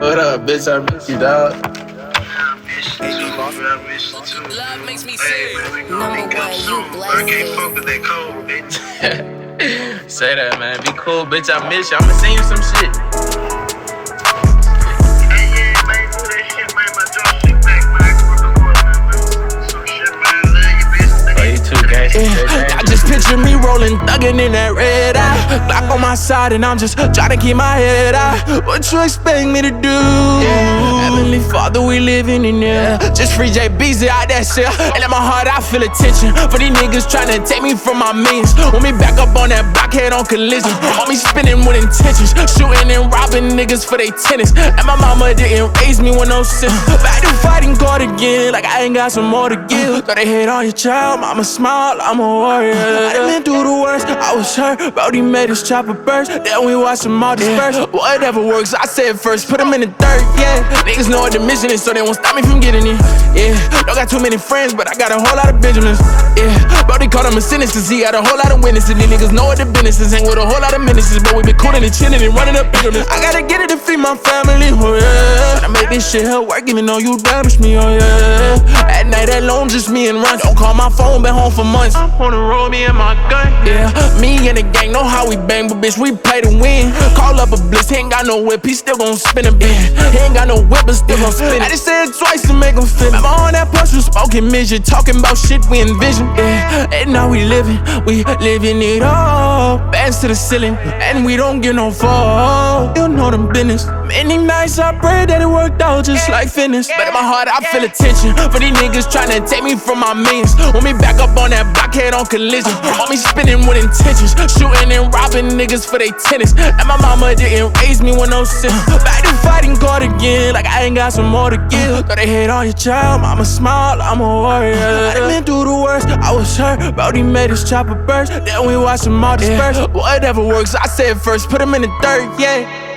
What up, bitch? I miss you, dog. Love makes me sick. Number one, you blessed. I can't fuck with that cold, bitch. Say that, man. Be cool, bitch. I miss you. I'ma send you some shit. Hey, yeah, man, do that shit, man. My dog shit back, man. I can record, man. Some shit, man. Love you, bitch. Oh, you too gangsta. I just picture me rolling, thuggin' in that red eye. Glock on my side and I'm just trying to keep my head high. What you expect me to do? Heavenly Father, we living in there. Just free JBZ out that shit. And let my heart, I feel attention for these niggas trying to take me from my means. Want me back up on that blockhead on collision. Want me spinning with intentions, shooting and robbing niggas for they tennis. And my mama didn't raise me with no sense. Back to fighting God again, like I ain't got some more to give. Thought they hate on your child, mama smile, I'm a warrior. I done been through the worst, I was hurt. Brody made his chopper burst, then we watched them all disperse. Whatever works, I said first, put them in the dirt, yeah. Niggas know what the mission is, so they won't stop me from getting it, yeah. Don't got too many friends, but I got a whole lot of Benjamins, yeah. Brody called him a sentence, cause he got a whole lot of witnesses. These niggas know what the business is, hang with a whole lot of menaces. But we been coolin' and chillin' and running up bigger. I gotta get it to feed my family, oh yeah. I make this shit help work, even though you damaged me, oh yeah. At night alone, just me and Run. Don't call my phone, been home for months. I'm on the road, me and my gun, yeah. Me and the gang know how we bang, but bitch, we play to win. Call up a blitz, he ain't got no whip, he still gon' spin a bit. He ain't got no whip, but still gon' spin it. I just said it twice to make him fit. I'm on that push, you spoken midget, talking about shit we envision, yeah. And now we living it all. Bands to the ceiling, and we don't get no fall. You know them business. Many nights I pray that it worked out just like fitness. But in my heart I feel attention for these niggas trying to take me from my means. Want me back up on that blockhead on collision. Want me spinning with intentions, shooting and robbing niggas for they tennis. And my mama didn't raise me with no sense. Back to fighting God again, like I ain't got some more to give. Thought they hate on your child, mama smile, I'm a warrior. I done been through the worst, I was hurt. Brody made his chopper burst, then we watched them all disperse. Whatever works, I said first, put them in the dirt, yeah.